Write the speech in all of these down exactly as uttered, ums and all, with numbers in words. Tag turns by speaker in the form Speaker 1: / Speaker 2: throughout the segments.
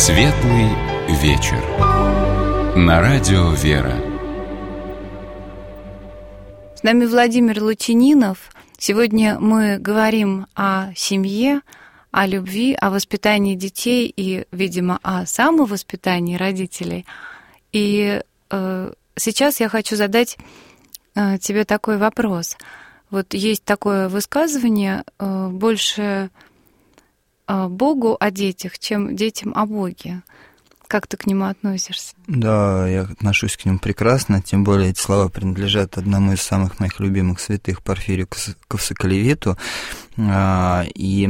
Speaker 1: Светлый вечер. На радио «Вера».
Speaker 2: С нами Владимир Лучининов. Сегодня мы говорим о семье, о любви, о воспитании детей и, видимо, о самовоспитании родителей. И э, сейчас я хочу задать э, тебе такой вопрос. Вот есть такое высказывание э, больше э, Богу о детях, чем детям о Боге. Как ты к нему относишься?
Speaker 3: Да, я отношусь к нему прекрасно, тем более эти слова принадлежат одному из самых моих любимых святых, Порфирию Кавсоколевиту. И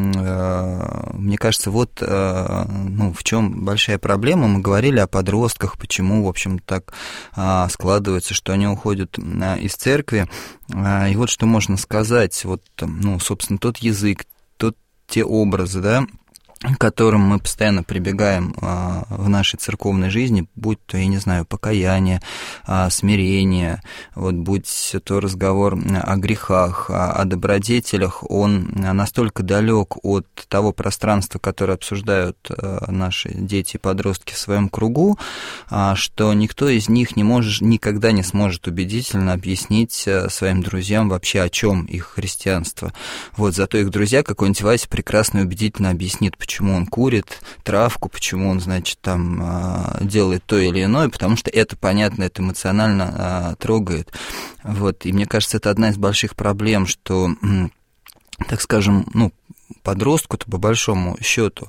Speaker 3: мне кажется, вот ну, в чем большая проблема. Мы говорили о подростках, почему, в общем, так складывается, что они уходят из церкви. И вот что можно сказать, вот, ну, собственно, тот язык, тот, те образы, да, к которым мы постоянно прибегаем в нашей церковной жизни, будь то, я не знаю, покаяние, смирение, вот, будь то разговор о грехах, о добродетелях, он настолько далек от того пространства, которое обсуждают наши дети и подростки в своем кругу, что никто из них не может, никогда не сможет убедительно объяснить своим друзьям вообще, о чем их христианство. Вот, зато их друзья, какой-нибудь Вася, прекрасно и убедительно объяснит, почему он курит травку, почему он, значит, там делает то или иное, потому что это понятно, это эмоционально трогает. Вот. И мне кажется, это одна из больших проблем, что, так скажем, ну, подростку-то, по большому счету,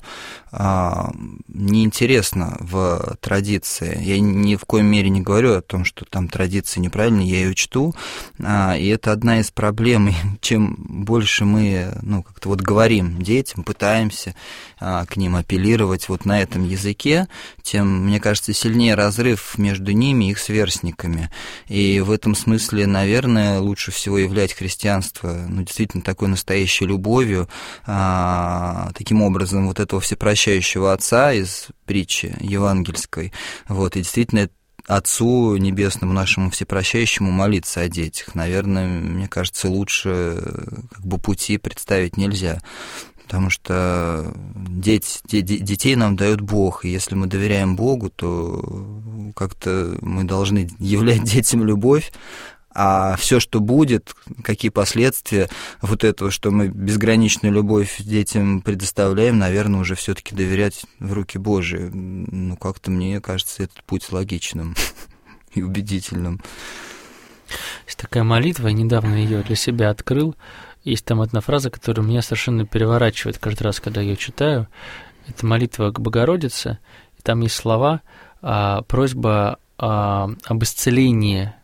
Speaker 3: неинтересно в традиции. Я ни в коей мере не говорю о том, что там традиции неправильные, я ее чту, и это одна из проблем. И чем больше мы, ну, как-то вот говорим детям, пытаемся к ним апеллировать вот на этом языке, тем, мне кажется, сильнее разрыв между ними и их сверстниками. И в этом смысле, наверное, лучше всего являть христианство, ну, действительно, такой настоящей любовью, таким образом, вот этого всепрощающего Отца из притчи евангельской, вот, и действительно Отцу Небесному нашему всепрощающему молиться о детях. Наверное, мне кажется, лучше как бы пути представить нельзя, потому что дети, детей нам дает Бог, и если мы доверяем Богу, то как-то мы должны являть детям любовь. А все, что будет, какие последствия вот этого, что мы безграничную любовь детям предоставляем, наверное, уже все-таки доверять в руки Божии. Ну, как-то мне кажется этот путь логичным и убедительным.
Speaker 4: Есть такая молитва, я недавно ее для себя открыл. Есть там одна фраза, которая меня совершенно переворачивает каждый раз, когда я ее читаю. Это молитва к Богородице, и там есть слова, просьба об исцелении.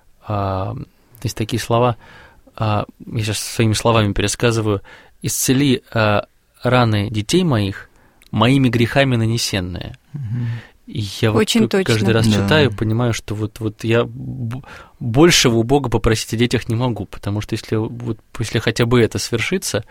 Speaker 4: Есть такие слова, я сейчас своими словами пересказываю: «Исцели раны детей моих, моими грехами нанесенные». Угу. И я
Speaker 2: Очень
Speaker 4: вот
Speaker 2: точно.
Speaker 4: Каждый раз
Speaker 3: да.
Speaker 4: читаю, понимаю, что вот, вот я большего у Бога попросить о детях не могу, потому что если, вот, если хотя бы это свершится,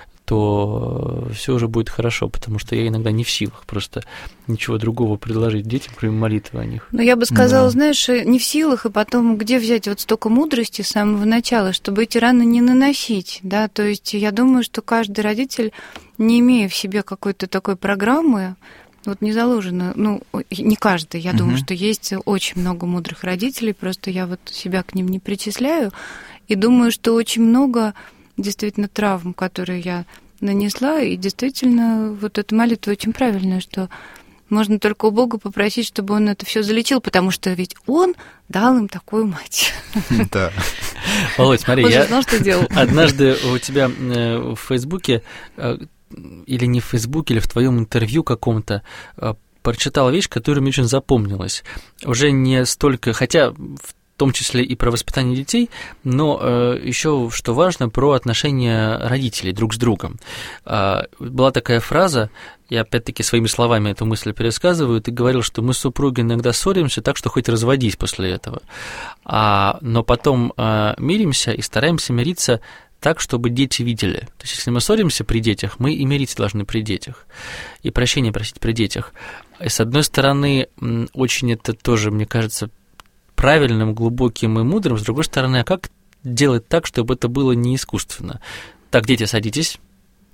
Speaker 4: то все уже будет хорошо, потому что я иногда не в силах просто ничего другого предложить детям, кроме молитвы о них.
Speaker 2: Ну, я бы сказала,
Speaker 3: да.
Speaker 2: знаешь, не в силах, и потом где взять вот столько мудрости с самого начала, чтобы эти раны не наносить, да, то есть я думаю, что каждый родитель, не имея в себе какой-то такой программы, вот не заложено, ну, не каждый, я uh-huh. думаю, что есть очень много мудрых родителей, просто я вот себя к ним не причисляю, и думаю, что очень много действительно травм, которые я нанесла, и действительно вот эта молитва очень правильная, что можно только у Бога попросить, чтобы Он это все залечил, потому что ведь Он дал им такую мать.
Speaker 3: Да.
Speaker 4: Володь, смотри,
Speaker 2: Он
Speaker 4: я
Speaker 2: же знал, что делал.
Speaker 4: Однажды у тебя в Фейсбуке, или не в Фейсбуке, или в твоем интервью каком-то, прочитал вещь, которая мне очень запомнилась. Уже не столько, хотя в в том числе и про воспитание детей, но э, еще, что важно, про отношения родителей друг с другом. Э, была такая фраза, я опять-таки своими словами эту мысль пересказываю, ты говорил, что мы с супругой иногда ссоримся так, что хоть разводись после этого, а, но потом э, миримся и стараемся мириться так, чтобы дети видели. То есть, если мы ссоримся при детях, мы и мириться должны при детях, и прощения просить при детях. И, с одной стороны, очень это тоже, мне кажется, правильным, глубоким и мудрым, с другой стороны, а как делать так, чтобы это было не искусственно? Так, дети, садитесь,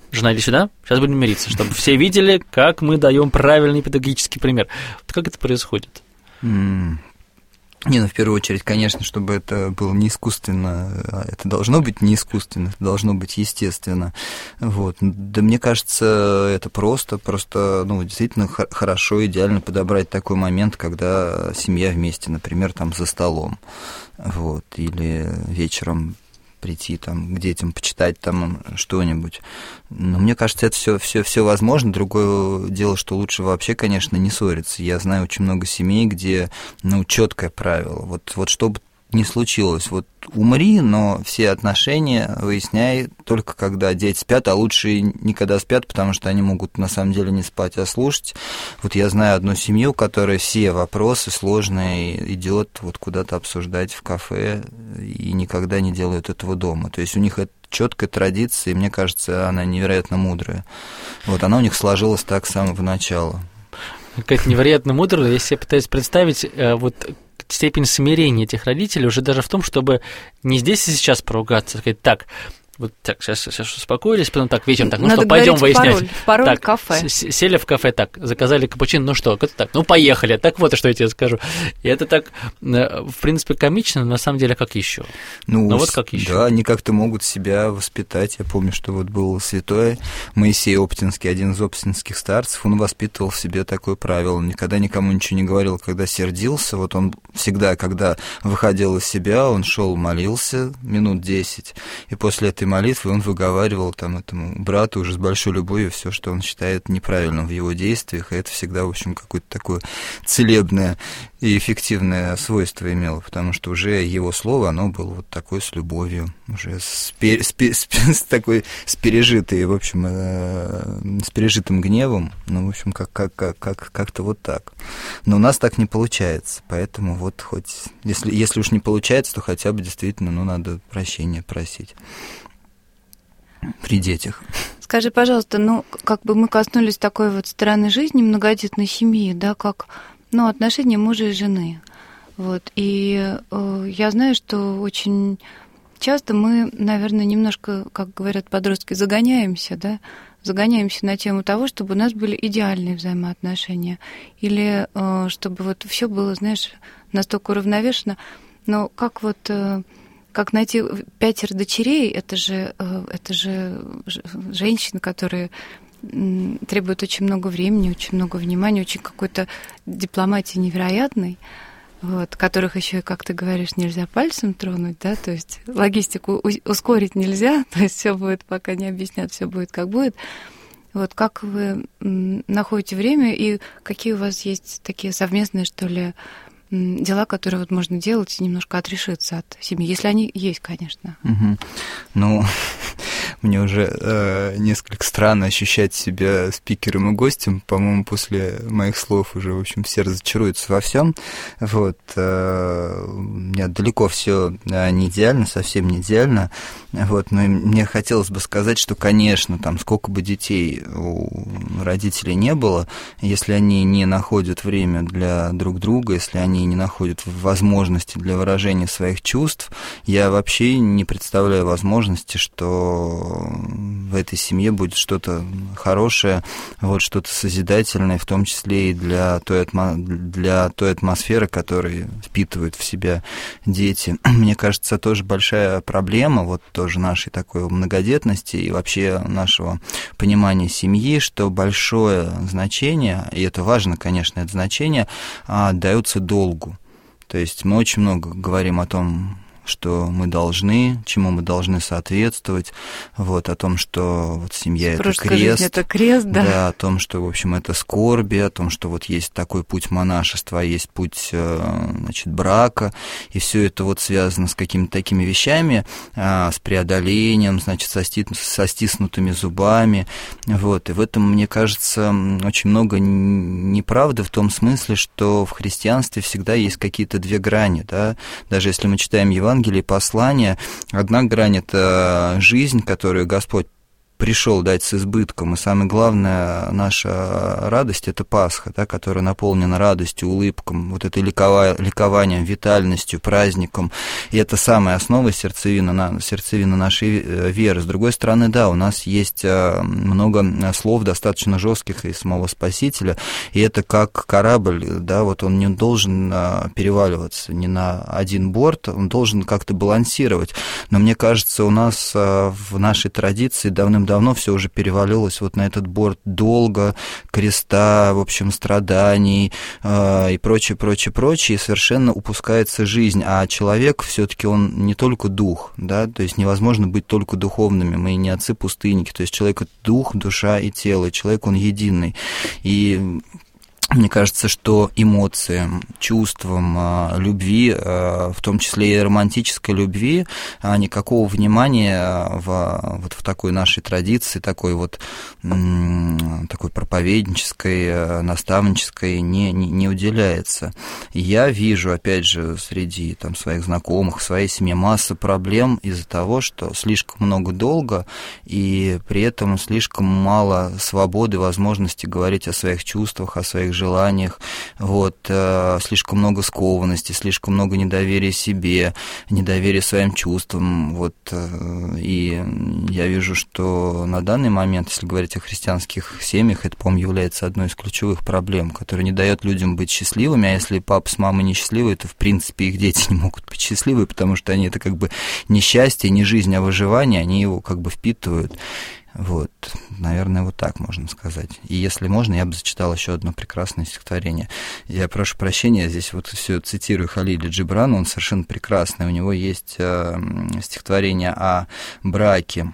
Speaker 4: жена, иди сюда, сейчас будем мириться, чтобы все видели, как мы даем правильный педагогический пример. Вот как это происходит?
Speaker 3: Mm. Не, ну, в первую очередь, конечно, чтобы это было не искусственно, это должно быть не искусственно, это должно быть естественно. Вот. Да мне кажется, это просто, просто, ну, действительно хорошо, идеально подобрать такой момент, когда семья вместе, например, там за столом, вот, или вечером прийти там к детям, почитать там что-нибудь. Но мне кажется, это все, все, все возможно. Другое дело, что лучше вообще, конечно, не ссориться. Я знаю очень много семей, где, ну, четкое правило. Вот, вот что бы ни случилось, вот умри, но все отношения выясняй только когда дети спят, а лучше никогда спят, потому что они могут на самом деле не спать, а слушать. Вот я знаю одну семью, которая все вопросы сложные идет вот куда-то обсуждать в кафе и никогда не делают этого дома. То есть у них это четкая традиция, и мне кажется, она невероятно мудрая. Вот она у них сложилась так с самого начала.
Speaker 4: Какая-то невероятно мудрая. Я себе пытаюсь представить, вот степень смирения этих родителей уже даже в том, чтобы не здесь и сейчас поругаться, сказать, так, вот так, сейчас, сейчас успокоились, потом так, вечером, так, ну
Speaker 2: Надо
Speaker 4: что, пойдем выяснять.
Speaker 2: Пароль, пароль
Speaker 4: так,
Speaker 2: кафе.
Speaker 4: Сели в кафе, так, заказали капучино, ну что, так, ну поехали, так вот, что я тебе скажу. И это так, в принципе, комично, но на самом деле, как еще?
Speaker 3: Ну,
Speaker 4: ну вот как еще?
Speaker 3: Да, они как-то могут себя воспитать. Я помню, что вот был святой Моисей Оптинский, один из оптинских старцев, он воспитывал в себе такое правило, он никогда никому ничего не говорил, когда сердился, вот он всегда, когда выходил из себя, он шел, молился минут десять, и после этой молитвы он выговаривал там этому брату уже с большой любовью все, что он считает неправильным в его действиях, и это всегда, в общем, какое-то такое целебное и эффективное свойство имело, потому что уже его слово, оно было вот такое с любовью, уже с, пер, с, с, с такой, с пережитой, в общем, э, с пережитым гневом, ну, в общем, как, как, как, как, как-то вот так. Но у нас так не получается, поэтому вот хоть, если, если уж не получается, то хотя бы действительно, ну, надо прощения просить при детях.
Speaker 2: Скажи, пожалуйста, ну, как бы мы коснулись такой вот стороны жизни многодетной семьи, да, как, ну, отношения мужа и жены. Вот, и э, я знаю, что очень часто мы, наверное, немножко, как говорят подростки, загоняемся, да, загоняемся на тему того, чтобы у нас были идеальные взаимоотношения, или э, чтобы вот все было, знаешь, настолько уравновешено. Но как вот... Э, Как найти пятеро дочерей, это же, это же женщины, которые требуют очень много времени, очень много внимания, очень какой-то дипломатии невероятной, вот, которых еще, как ты говоришь, нельзя пальцем тронуть, да, то есть логистику ускорить нельзя, то есть все будет, пока не объяснят, все будет как будет. Вот как вы находите время и какие у вас есть такие совместные, что ли, дела, которые вот можно делать и немножко отрешиться от семьи, если они есть, конечно.
Speaker 3: Угу. Ну, мне уже э, несколько странно ощущать себя спикером и гостем. По-моему, после моих слов уже, в общем, все разочаруются во всем. Вот. Э, у меня далеко все не идеально, совсем не идеально. Вот. Но мне хотелось бы сказать, что, конечно, там сколько бы детей у родителей не было, если они не находят время для друг друга, если они не находят возможности для выражения своих чувств, я вообще не представляю возможности, что в этой семье будет что-то хорошее, вот, что-то созидательное, в том числе и для той, атмо... для той атмосферы, которую впитывают в себя дети. Мне кажется, тоже большая проблема, вот тоже нашей такой многодетности и вообще нашего понимания семьи, что большое значение, и это важно, конечно, это значение, отдается долгу. То есть мы очень много говорим о том, что мы должны, чему мы должны соответствовать, вот, о том, что вот семья — это крест,
Speaker 2: это крест, да.
Speaker 3: да, о том, что, в общем, это скорби, о том, что вот есть такой путь монашества, есть путь, значит, брака, и все это вот связано с какими-то такими вещами, с преодолением, значит, со, сти... со стиснутыми зубами, вот, и в этом, мне кажется, очень много неправды в том смысле, что в христианстве всегда есть какие-то две грани, да, даже если мы читаем Евангелие, Евангелие, послание. Одна грань — это жизнь, которую Господь пришел дать с избытком. И самое главное, наша радость — это Пасха, да, которая наполнена радостью, улыбком, вот этой ликова... ликованием, витальностью, праздником. И это самая основа, сердцевина, сердцевина нашей веры. С другой стороны, да, у нас есть много слов достаточно жестких из самого Спасителя, и это как корабль, да, вот он не должен переваливаться ни на один борт, он должен как-то балансировать. Но мне кажется, у нас в нашей традиции давным-давно все уже перевалилось вот на этот борт долга, креста, в общем, страданий и прочее, прочее, прочее, и совершенно упускается жизнь. А человек все-таки он не только дух, да, то есть невозможно быть только духовными, мы не отцы-пустынники, то есть человек — это дух, душа и тело, и человек, он единый. И мне кажется, что эмоциям, чувствам, любви, в том числе и романтической любви, никакого внимания в, вот в такой нашей традиции, такой вот такой проповеднической, наставнической не, не, не уделяется. Я вижу, опять же, среди там, своих знакомых, в своей семье массу проблем из-за того, что слишком много долга, и при этом слишком мало свободы, возможности говорить о своих чувствах, о своих желаниях, вот, э, слишком много скованности, слишком много недоверия себе, недоверия своим чувствам, вот, э, и я вижу, что на данный момент, если говорить о христианских семьях, это, по-моему, является одной из ключевых проблем, которая не дает людям быть счастливыми, а если папа с мамой не счастливы, то, в принципе, их дети не могут быть счастливы, потому что они, это как бы не счастье, не жизнь, а выживание, они его как бы впитывают. Вот, наверное, вот так можно сказать. И если можно, я бы зачитал еще одно прекрасное стихотворение. Я прошу прощения, здесь вот все цитирую Халиля Джибрана, он совершенно прекрасный. У него есть э, стихотворение о браке.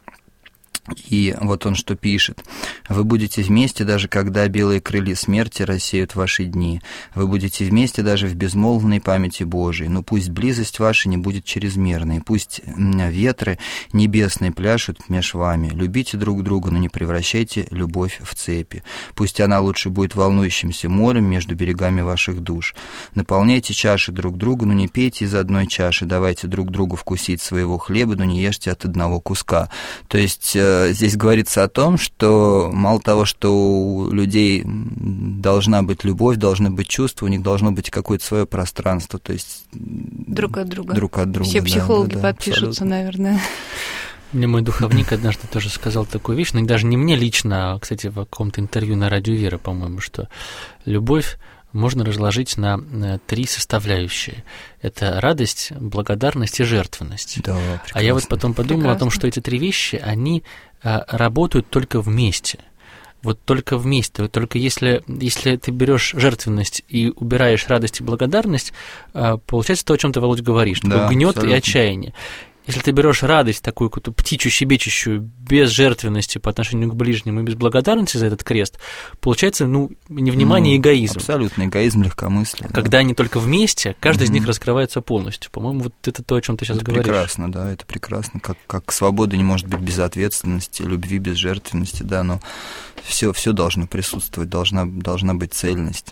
Speaker 3: И вот он что пишет. «Вы будете вместе, даже когда белые крылья смерти рассеют ваши дни. Вы будете вместе даже в безмолвной памяти Божией. Но пусть близость ваша не будет чрезмерной. Пусть ветры небесные пляшут меж вами. Любите друг друга, но не превращайте любовь в цепи. Пусть она лучше будет волнующимся морем между берегами ваших душ. Наполняйте чаши друг друга, но не пейте из одной чаши. Давайте друг другу вкусить своего хлеба, но не ешьте от одного куска». То есть здесь говорится о том, что мало того, что у людей должна быть любовь, должны быть чувства, у них должно быть какое-то свое пространство, то есть
Speaker 2: друг от друга.
Speaker 3: Друг от друга.
Speaker 2: Все психологи
Speaker 3: да, да,
Speaker 2: подпишутся,
Speaker 3: абсолютно.
Speaker 2: Наверное.
Speaker 4: Мне мой духовник однажды тоже сказал такую вещь, но даже не мне лично, а, кстати, в каком-то интервью на Радио Вера, по-моему, что любовь можно разложить на три составляющие. Это радость, благодарность и жертвенность.
Speaker 3: Да,
Speaker 4: а я вот потом подумал
Speaker 2: прекрасно.
Speaker 4: о том, что эти три вещи, они а, работают только вместе. Вот только вместе. Вот только если, если ты берешь жертвенность и убираешь радость и благодарность, а, получается то, о чем ты, Володь, говоришь.
Speaker 3: Да,
Speaker 4: гнет
Speaker 3: абсолютно.
Speaker 4: И отчаяние. Если ты берешь радость, такую какую-то птичью, щебечущую, без жертвенности по отношению к ближнему и без благодарности за этот крест, получается, ну, невнимание и
Speaker 3: ну,
Speaker 4: эгоизм.
Speaker 3: Абсолютно, эгоизм, легкомыслие.
Speaker 4: Когда
Speaker 3: да.
Speaker 4: они только вместе, каждый mm-hmm. из них раскрывается полностью. По-моему, вот это то, о чем ты сейчас
Speaker 3: это
Speaker 4: говоришь.
Speaker 3: Прекрасно, да, это прекрасно. Как, как свобода не может быть без ответственности, любви без жертвенности, да, но все, все должно присутствовать, должна, должна быть цельность.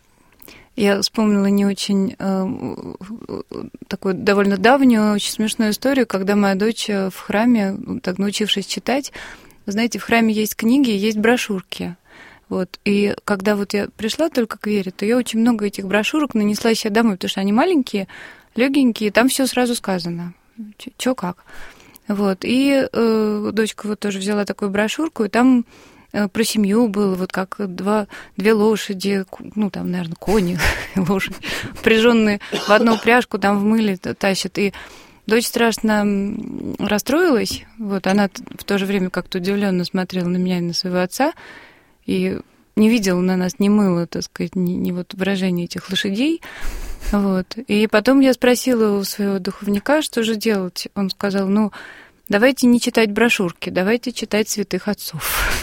Speaker 2: Я вспомнила не очень э, такую довольно давнюю, очень смешную историю, когда моя дочь в храме, так научившись читать, знаете, в храме есть книги, есть брошюрки. Вот. И когда вот я пришла только к Вере, то я очень много этих брошюрок нанесла себе домой, потому что они маленькие, легенькие, там все сразу сказано. Чё как. Вот. И э, дочка вот тоже взяла такую брошюрку, и там про семью было, вот как два, две лошади, ну, там, наверное, кони, лошади, впряженные в одну упряжку, там в мыле тащат. И дочь страшно расстроилась. Вот она в то же время как-то удивленно смотрела на меня и на своего отца, и не видела на нас ни мыла, так сказать, ни, ни вот выражения этих лошадей. Вот. И потом я спросила у своего духовника, что же делать. Он сказал, ну, давайте не читать брошюрки, давайте читать святых отцов.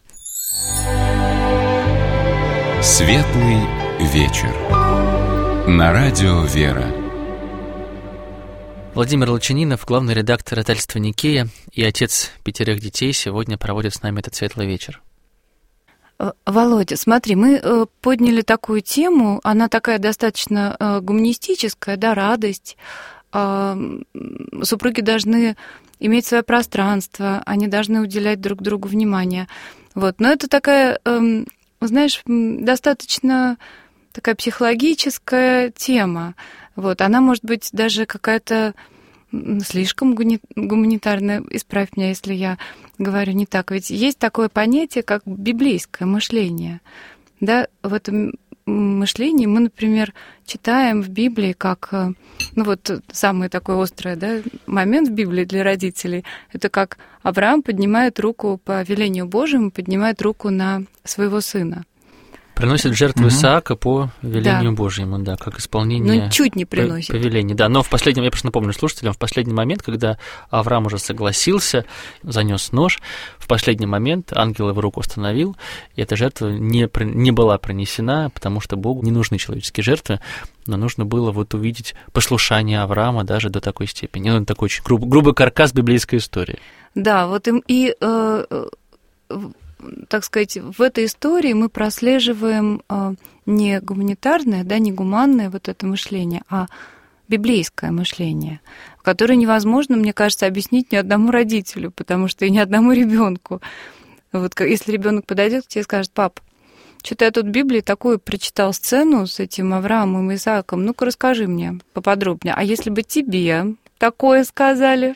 Speaker 1: Светлый вечер. На радио Вера.
Speaker 4: Владимир Лучининов, главный редактор издательства «Никея» и отец пятерых детей, сегодня проводит с нами этот светлый вечер.
Speaker 2: Володя, смотри, мы подняли такую тему, она такая достаточно гуманистическая, да, радость. супруги должны иметь свое пространство, они должны уделять друг другу внимание. Вот. Но это такая, знаешь, достаточно такая психологическая тема. Вот. Она может быть даже какая-то слишком гуманитарная. Исправь меня, если я говорю не так. Ведь есть такое понятие, как библейское мышление. Да, в этом мышлении мы, например, читаем в Библии, как, ну вот самый такой острый, да, момент в Библии для родителей, это как Авраам поднимает руку по велению Божьему, поднимает руку на своего сына.
Speaker 4: Приносит жертву
Speaker 3: Мгм.
Speaker 4: Исаака по велению
Speaker 2: Да.
Speaker 4: Божьему, да, как исполнение
Speaker 2: Ну, чуть не приносит.
Speaker 4: повеления. Да, но в последнем, я просто напомню слушателям, в последний момент, когда Авраам уже согласился, занес нож, в последний момент ангел его руку остановил, и эта жертва не, при- не была принесена, потому что Богу не нужны человеческие жертвы, но нужно было вот увидеть послушание Авраама даже до такой степени. Ну, такой очень груб- грубый каркас библейской истории.
Speaker 2: Да, вот им и, э, э, так сказать, в этой истории мы прослеживаем э, не гуманитарное, да, не гуманное вот это мышление, а библейское мышление, которое невозможно, мне кажется, объяснить ни одному родителю, потому что и ни одному ребенку. Вот как- если ребенок подойдет к тебе и скажет: пап, что-то я тут в Библии такую прочитал сцену с этим Авраамом и Исааком, ну-ка расскажи мне поподробнее. А если бы тебе такое сказали?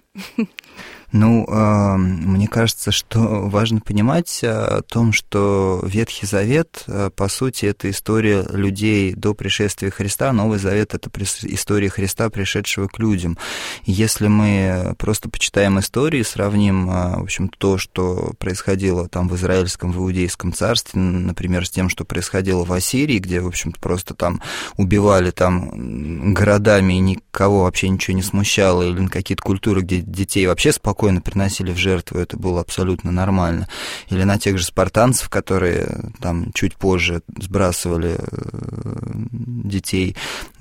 Speaker 3: Ну, э, мне кажется, что важно понимать о том, что Ветхий Завет, э, по сути, это история людей до пришествия Христа, Новый Завет — это прис- история Христа, пришедшего к людям. И если мы просто почитаем истории, сравним, э, в общем, то, что происходило там в Израильском, в Иудейском царстве, например, с тем, что происходило в Ассирии, где, в общем-то, просто там убивали там городами, и никого вообще ничего не смущало, или на какие-то культуры, где детей вообще спокойно приносили в жертву, это было абсолютно нормально. Или на тех же спартанцев, которые там чуть позже сбрасывали детей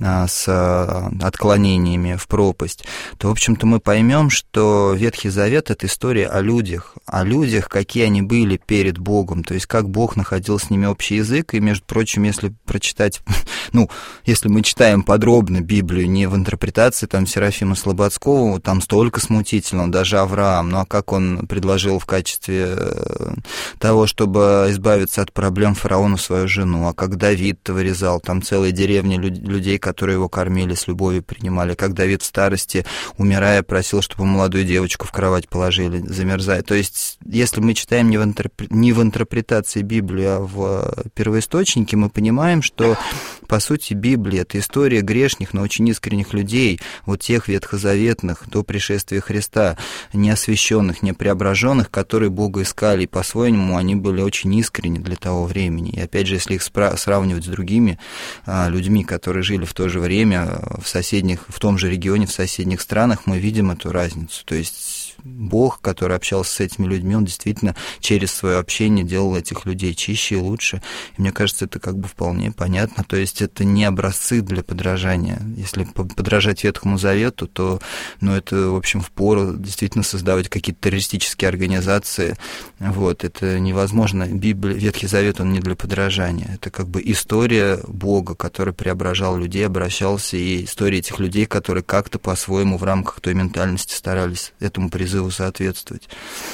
Speaker 3: с отклонениями в пропасть, то, в общем-то, мы поймем, что Ветхий Завет — это история о людях, о людях, какие они были перед Богом, то есть как Бог находил с ними общий язык, и, между прочим, если прочитать, ну, если мы читаем подробно Библию, не в интерпретации там Серафима Слободского, там столько смутительного, даже Авраам, ну а как он предложил в качестве того, чтобы избавиться от проблем фараону свою жену, а как Давид вырезал, там целые деревни людей, которые его кормили, с любовью принимали, как Давид в старости, умирая, просил, чтобы молодую девочку в кровать положили, замерзая. То есть, если мы читаем не в, интерпре... не в интерпретации Библии, а в первоисточнике, мы понимаем, что, по сути, Библия — это история грешных, но очень искренних людей, вот тех ветхозаветных до пришествия Христа, неосвященных, непреображенных, которые Бога искали, и по-своему они были очень искренни для того времени. И опять же, если их спра- сравнивать с другими а, людьми, которые жили в то же время в соседних, в том же регионе, в соседних странах, мы видим эту разницу. То есть Бог, который общался с этими людьми, он действительно через свое общение делал этих людей чище и лучше. И мне кажется, это как бы вполне понятно. То есть это не образцы для подражания. Если подражать Ветхому Завету, то, ну, это, в общем, впору действительно создавать какие-то террористические организации. Вот, это невозможно. Библия, Ветхий Завет, он не для подражания. Это как бы история Бога, который преображал людей, обращался, и история этих людей, которые как-то по-своему в рамках той ментальности старались этому призыву соответствовать.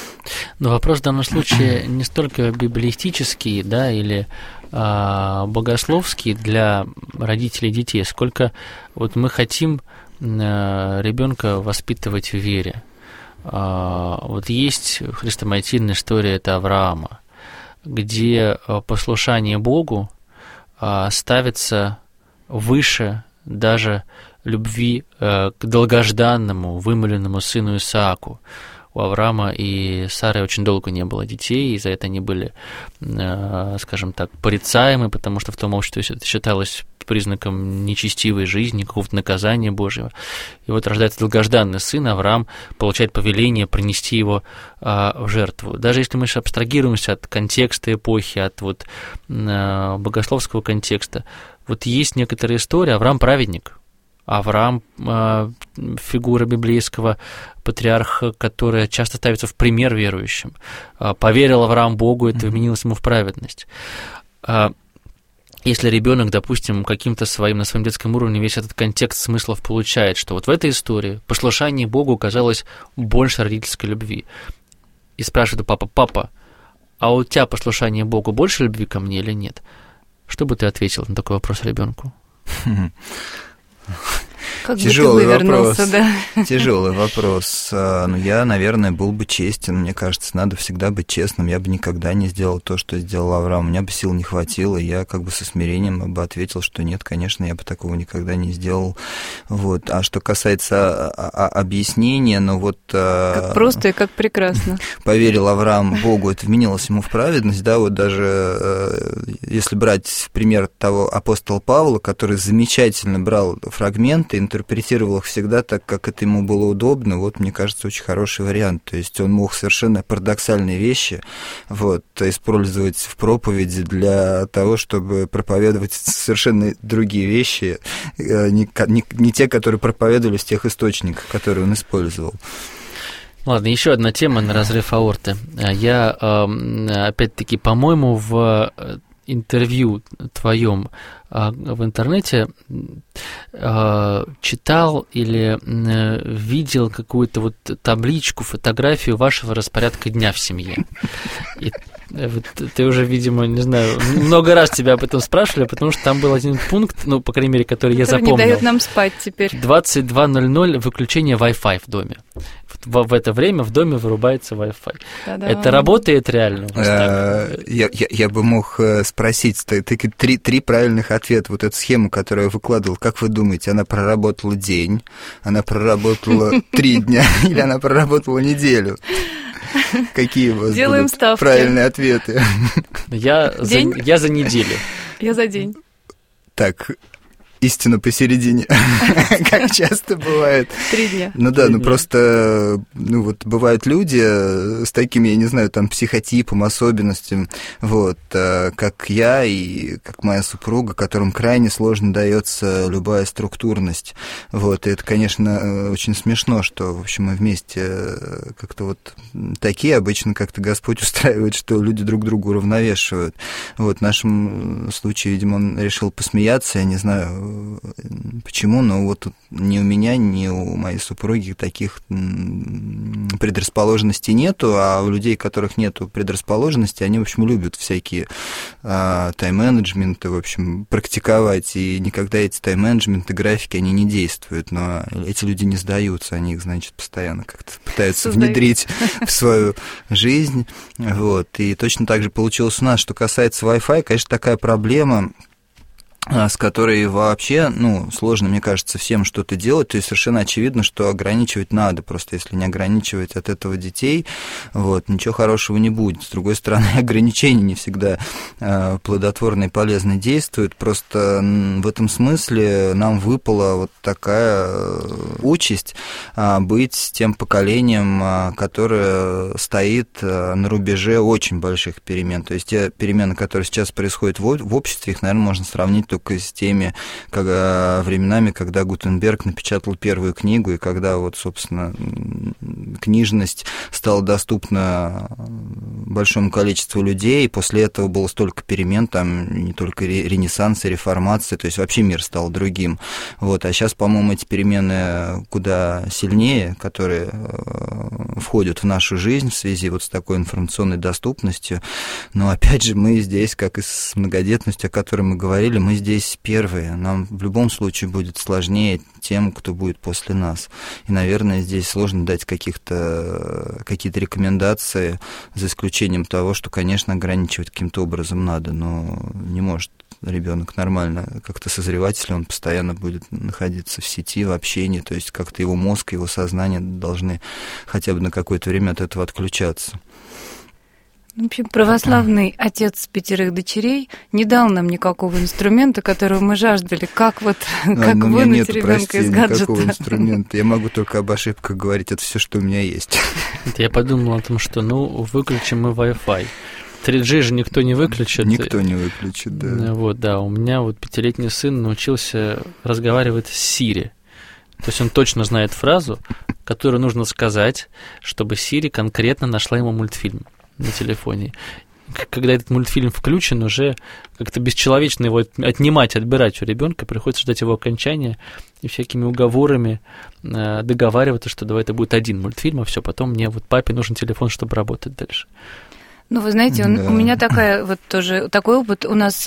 Speaker 4: Но вопрос в данном случае не столько библеистический, да, или а, богословский для родителей детей, сколько вот мы хотим а, ребенка воспитывать в вере. А, вот есть хрестоматийная история, это Авраама, где послушание Богу а, ставится выше даже любви э, к долгожданному, вымоленному сыну Исааку. У Авраама и Сары очень долго не было детей, и за это они были, э, скажем так, порицаемы, потому что в том обществе это считалось признаком нечестивой жизни, какого-то наказания Божьего. И вот рождается долгожданный сын, Авраам получает повеление принести его э, в жертву. Даже если мы абстрагируемся от контекста эпохи, от вот, э, богословского контекста, вот есть некоторая история, Авраам праведник. Авраам э, – фигура библейского патриарха, которая часто ставится в пример верующим. Э, поверил Авраам Богу, это вменилось ему в праведность. Э, если ребенок, допустим, каким-то своим, на своем детском уровне весь этот контекст смыслов получает, что вот в этой истории послушание Богу оказалось больше родительской любви, и спрашивает у папы: папа, а у тебя послушание Богу больше любви ко мне или нет? Что бы ты ответил на такой вопрос ребенку?
Speaker 2: Как
Speaker 3: Тяжелый
Speaker 2: бы ты вывернулся,
Speaker 3: вопрос.
Speaker 2: Да.
Speaker 3: Тяжелый вопрос. Ну, я, наверное, был бы честен. Мне кажется, надо всегда быть честным. Я бы никогда не сделал то, что сделал Авраам. У меня бы сил не хватило. Я как бы со смирением бы ответил, что нет, конечно, я бы такого никогда не сделал. Вот. А что касается объяснения, ну вот...
Speaker 2: Как просто и как прекрасно.
Speaker 3: Поверил Авраам Богу, это вменилось ему в праведность, да, вот даже если брать пример того апостола Павла, который замечательно брал фрагменты, интерпретировал их всегда так, как это ему было удобно, вот, мне кажется, очень хороший вариант. То есть он мог совершенно парадоксальные вещи вот, использовать в проповеди для того, чтобы проповедовать совершенно другие вещи, не, не, не те, которые проповедовали в тех источниках, которые он использовал.
Speaker 4: Ладно, еще одна тема на разрыв аорты. Я, опять-таки, по-моему, в интервью твоем в интернете читал или видел какую-то вот табличку, фотографию вашего распорядка дня в семье. И вот ты уже, видимо, не знаю, много раз тебя об этом спрашивали, потому что там был один пункт, ну, по крайней мере, который, который я запомнил.
Speaker 2: Не дает нам спать теперь.
Speaker 4: двадцать два ноль ноль выключение Wi-Fi в доме. В, в это время в доме вырубается Wi-Fi. Да-да. Это работает реально?
Speaker 3: Я, я, я бы мог спросить, ты, ты три, три правильных ответа. Вот эту схему, которую я выкладывал, как вы думаете, она проработала день, она проработала три дня или она проработала неделю? Какие у вас
Speaker 2: Делаем
Speaker 3: будут
Speaker 2: ставки.
Speaker 3: Правильные ответы?
Speaker 4: Я за, я за неделю.
Speaker 2: Я за день.
Speaker 3: Так, истина посередине, как часто бывает.
Speaker 2: Три дня.
Speaker 3: Ну да, ну просто, ну вот бывают люди с такими, я не знаю, там, психотипом, особенностями, вот, как я и как моя супруга, которым крайне сложно дается любая структурность. Вот, и это, конечно, очень смешно, что, в общем, мы вместе как-то вот такие, обычно как-то Господь устраивает, что люди друг друга уравновешивают. Вот, в нашем случае, видимо, он решил посмеяться, я не знаю, почему, но вот ни у меня, ни у моей супруги таких предрасположенностей нету, а у людей, у которых нету предрасположенности, они, в общем, любят всякие а, тайм-менеджменты, в общем, практиковать, и никогда эти тайм-менеджменты, графики, они не действуют, но эти люди не сдаются, они их, значит, постоянно как-то пытаются Создают. внедрить в свою жизнь, вот, и точно так же получилось у нас. Что касается Wi-Fi, конечно, такая проблема, с которой вообще, ну, сложно, мне кажется, всем что-то делать, то есть совершенно очевидно, что ограничивать надо, просто если не ограничивать от этого детей, вот, ничего хорошего не будет. С другой стороны, ограничения не всегда э, плодотворно и полезно действуют, просто в этом смысле нам выпала вот такая участь э, быть тем поколением, э, которое стоит э, на рубеже очень больших перемен, то есть те перемены, которые сейчас происходят в, в обществе, их, наверное, можно сравнить только только с теми когда, временами, когда Гутенберг напечатал первую книгу, и когда, вот, собственно, книжность стала доступна большому количеству людей, и после этого было столько перемен, там не только Ренессанс и реформация, то есть вообще мир стал другим. Вот. А сейчас, по-моему, эти перемены куда сильнее, которые входят в нашу жизнь в связи вот с такой информационной доступностью. Но, опять же, мы здесь, как и с многодетностью, о которой мы говорили, мы здесь Здесь первые. Нам в любом случае будет сложнее тем, кто будет после нас. И, наверное, здесь сложно дать каких-то, какие-то рекомендации, за исключением того, что, конечно, ограничивать каким-то образом надо, но не может ребенок нормально как-то созревать, если он постоянно будет находиться в сети, в общении, то есть как-то его мозг, его сознание должны хотя бы на какое-то время от этого отключаться.
Speaker 2: В общем, православный отец пятерых дочерей не дал нам никакого инструмента, которого мы жаждали. Как вот, а, как вынуть ребенка из гаджета?
Speaker 3: Никакого инструмента. Я могу только об ошибках говорить. Это все, что у меня есть.
Speaker 4: Я подумал о том, что, ну, выключим мы Wi-Fi. три джи же никто не выключит.
Speaker 3: Никто не выключит, да.
Speaker 4: Вот, да. У меня вот пятилетний сын научился разговаривать с Siri. То есть он точно знает фразу, которую нужно сказать, чтобы Siri конкретно нашла ему мультфильм на телефоне. когда этот мультфильм включен, уже как-то бесчеловечно его отнимать, отбирать у ребенка, приходится ждать его окончания и всякими уговорами договариваться, что давай это будет один мультфильм, а все, потом мне вот папе нужен телефон, чтобы работать дальше.
Speaker 2: Ну, вы знаете, да. у меня такая вот тоже такой опыт. У нас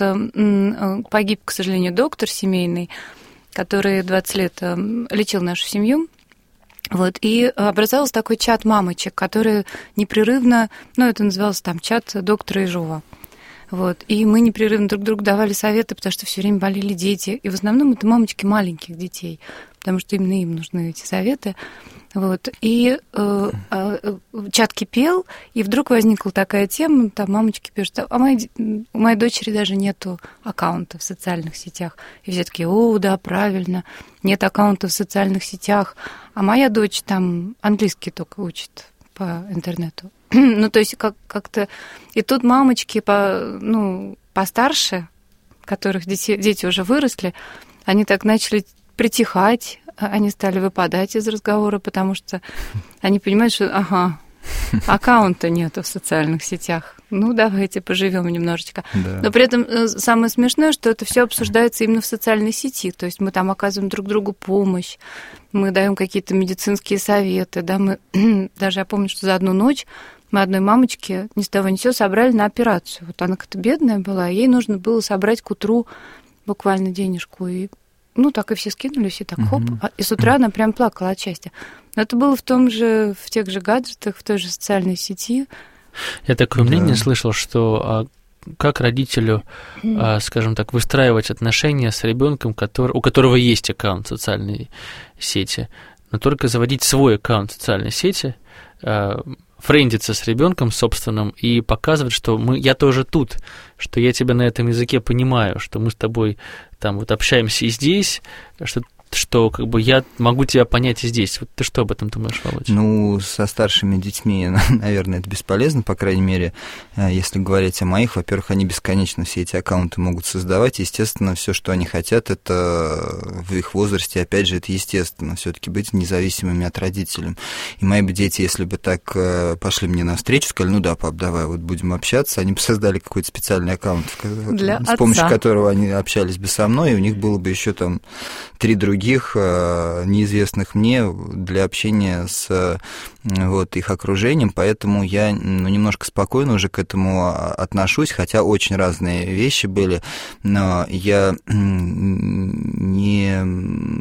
Speaker 2: погиб, к сожалению, доктор семейный, который двадцать лет лечил нашу семью. Вот, и образовался такой чат мамочек, которые непрерывно, ну, это называлось там чат доктора Ежова. Вот, и мы непрерывно друг другу давали советы, потому что все время болели дети. И в основном это мамочки маленьких детей, потому что именно им нужны эти советы. Вот, и э, э, чат кипел, и вдруг возникла такая тема, там мамочки пишут, а моей, у моей дочери даже нету аккаунта в социальных сетях. И все такие, о, да, правильно, нет аккаунта в социальных сетях, а моя дочь там английский только учит по интернету. Ну, то есть как- как-то... И тут мамочки, по, ну, постарше, которых дети, дети уже выросли, они так начали притихать, они стали выпадать из разговора, потому что они понимают, что, ага, аккаунта нету в социальных сетях. Ну, давайте поживем немножечко. Да. Но при этом самое смешное, что это все обсуждается именно в социальной сети. То есть мы там оказываем друг другу помощь, мы даем какие-то медицинские советы. Да, мы даже, я помню, что за одну ночь мы одной мамочке ни с того ни с сего собрали на операцию. Вот она как-то бедная была, ей нужно было собрать к утру буквально денежку. И ну, так и все скинулись, и так хоп. Mm-hmm. И с утра она прям плакала от счастья. Но это было в том же, в тех же гаджетах, в той же социальной сети.
Speaker 4: Я такое да. мнение слышал, что а, как родителю, mm-hmm. а, скажем так, выстраивать отношения с ребенком, который, у которого есть аккаунт в социальной сети, но только заводить свой аккаунт в социальной сети, а, френдиться с ребенком собственным и показывать, что мы, я тоже тут, что я тебя на этом языке понимаю, что мы с тобой там вот общаемся и здесь, что, что как бы я могу тебя понять и здесь. Вот ты что об этом думаешь, Володя?
Speaker 3: Ну, со старшими детьми, наверное, это бесполезно, по крайней мере, если говорить о моих. Во-первых, они бесконечно все эти аккаунты могут создавать. Естественно, все, что они хотят, это в их возрасте, опять же, это естественно, все-таки быть независимыми от родителей. И мои бы дети, если бы так пошли мне навстречу, сказали, ну да, пап, давай, вот будем общаться, они бы создали какой-то специальный аккаунт,
Speaker 2: для
Speaker 3: с
Speaker 2: отца.
Speaker 3: Помощью которого они общались бы со мной, и у них было бы еще там три других неизвестных мне для общения с вот, их окружением, поэтому я ну, немножко спокойно уже к этому отношусь, хотя очень разные вещи были, но я не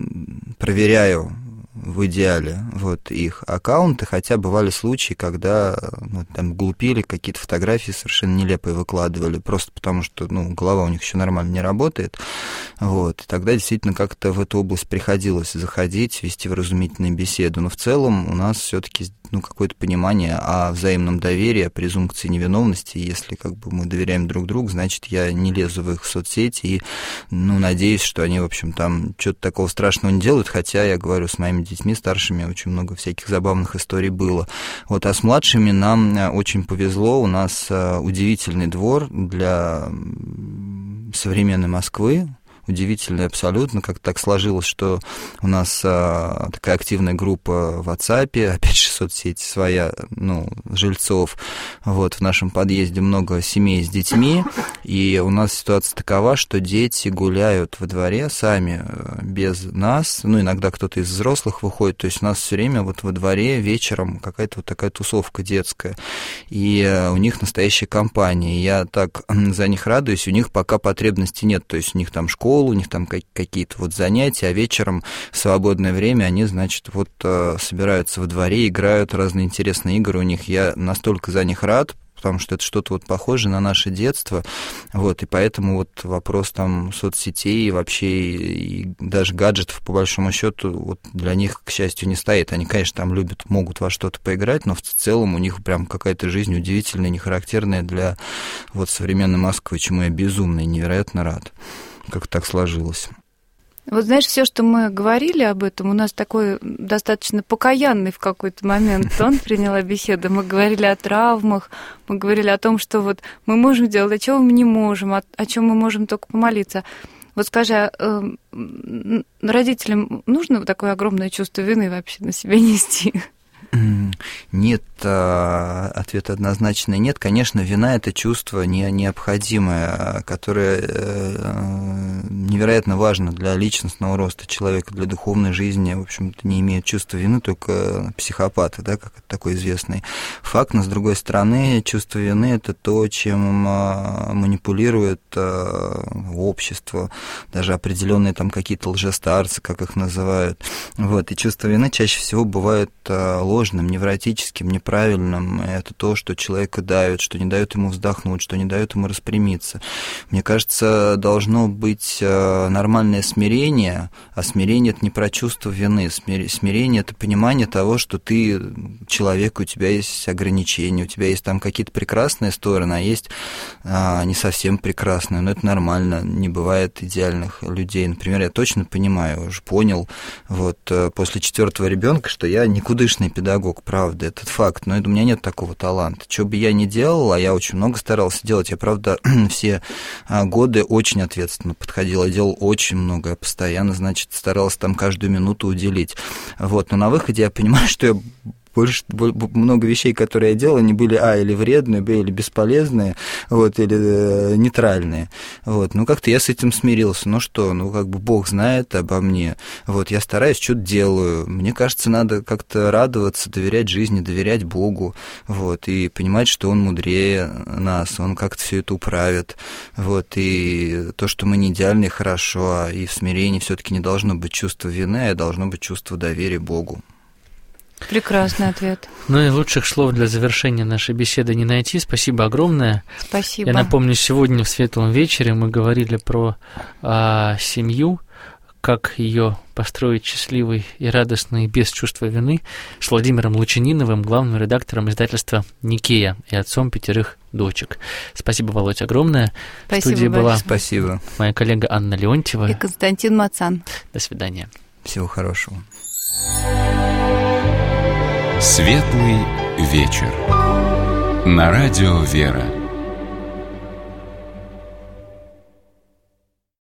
Speaker 3: проверяю в идеале вот их аккаунты, хотя бывали случаи, когда ну, там глупили, какие-то фотографии совершенно нелепые выкладывали, просто потому что ну, голова у них еще нормально не работает, вот, и тогда действительно как-то в эту область приходилось заходить, вести вразумительные беседы, но в целом у нас все-таки ну, какое-то понимание о взаимном доверии, о презумпции невиновности, если как бы мы доверяем друг другу, значит, я не лезу в их соцсети и, ну, надеюсь, что они, в общем, там что-то такого страшного не делают, хотя, я говорю, с моими детьми старшими очень много всяких забавных историй было. Вот, а с младшими нам очень повезло, у нас удивительный двор для современной Москвы, удивительно абсолютно, как так сложилось, что у нас а, такая активная группа в WhatsApp, опять же, соцсети своя, ну, жильцов, вот, в нашем подъезде много семей с детьми, и у нас ситуация такова, что дети гуляют во дворе сами, без нас, ну, иногда кто-то из взрослых выходит, то есть у нас все время вот во дворе вечером какая-то вот такая тусовка детская, и у них настоящая компания, я так за них радуюсь, у них пока потребности нет, то есть у них там школа, у них там какие-то вот занятия, а вечером в свободное время они, значит, вот собираются во дворе, играют разные интересные игры у них. Я настолько за них рад, потому что это что-то вот похожее на наше детство, вот, и поэтому вот вопрос там соцсетей и вообще и даже гаджетов, по большому счету, вот для них, к счастью, не стоит. Они, конечно, там любят, могут во что-то поиграть, но в целом у них прям какая-то жизнь удивительная, нехарактерная для вот современной Москвы, чему я безумно и невероятно рад, как так сложилось.
Speaker 2: Вот знаешь, все, что мы говорили об этом, у нас такой достаточно покаянный в какой-то момент тон приняла беседа. Мы говорили о травмах, мы говорили о том, что вот мы можем делать, а чего мы не можем, о, о чем мы можем только помолиться. Вот скажи, а, э, родителям нужно такое огромное чувство вины вообще на себя нести?
Speaker 3: Нет, ответ однозначный нет. Конечно, вина – это чувство необходимое, которое невероятно важно для личностного роста человека, для духовной жизни. В общем-то, не имеет чувства вины только психопаты, да, как такой известный факт. Но, с другой стороны, чувство вины – это то, чем манипулирует общество, даже определенные там какие-то лжестарцы, как их называют. Вот. И чувство вины чаще всего бывает ложным, невротическим, неправильным. Это то, что человека давит, что не дает ему вздохнуть, что не дает ему распрямиться. Мне кажется, должно быть нормальное смирение, а смирение – это не про чувство вины. Смирение – это понимание того, что ты человек, у тебя есть ограничения, у тебя есть там какие-то прекрасные стороны, а есть а, не совсем прекрасные, но это нормально, не бывает идеальных людей. Например, я точно понимаю, уже понял, вот, после четвертого ребенка, что я никудышный педагог, правда, этот факт, но это, у меня нет такого таланта. Что бы я ни делал, а я очень много старался делать, я, правда, все годы очень ответственно подходил, я делал очень много, я постоянно, значит, старался там каждую минуту уделить. Вот, но на выходе я понимаю, что я больше, много вещей, которые я делал, они были, а, или вредные, б, или бесполезные, вот, или э, нейтральные, вот, ну, как-то я с этим смирился, ну, что, ну, как бы Бог знает обо мне, вот, я стараюсь, что-то делаю, мне кажется, надо как-то радоваться, доверять жизни, доверять Богу, вот, и понимать, что Он мудрее нас, Он как-то все это управит, вот, и то, что мы не идеальны, хорошо, и в смирении все-таки не должно быть чувства вины, а должно быть чувство доверия Богу.
Speaker 2: Прекрасный ответ.
Speaker 4: Ну и лучших слов для завершения нашей беседы не найти. Спасибо огромное.
Speaker 2: Спасибо.
Speaker 4: Я напомню, сегодня в «Светлом вечере» мы говорили про а, семью, как ее построить счастливой и радостной без чувства вины, с Владимиром Лучининовым, главным редактором издательства «Никея» и отцом пятерых дочек. Спасибо, Володь, огромное.
Speaker 2: Спасибо,
Speaker 4: в студии
Speaker 2: большое.
Speaker 4: была
Speaker 3: Спасибо.
Speaker 4: моя коллега Анна Леонтьева
Speaker 2: и Константин Мацан.
Speaker 4: До свидания.
Speaker 3: Всего хорошего.
Speaker 1: Светлый вечер. На радио «Вера».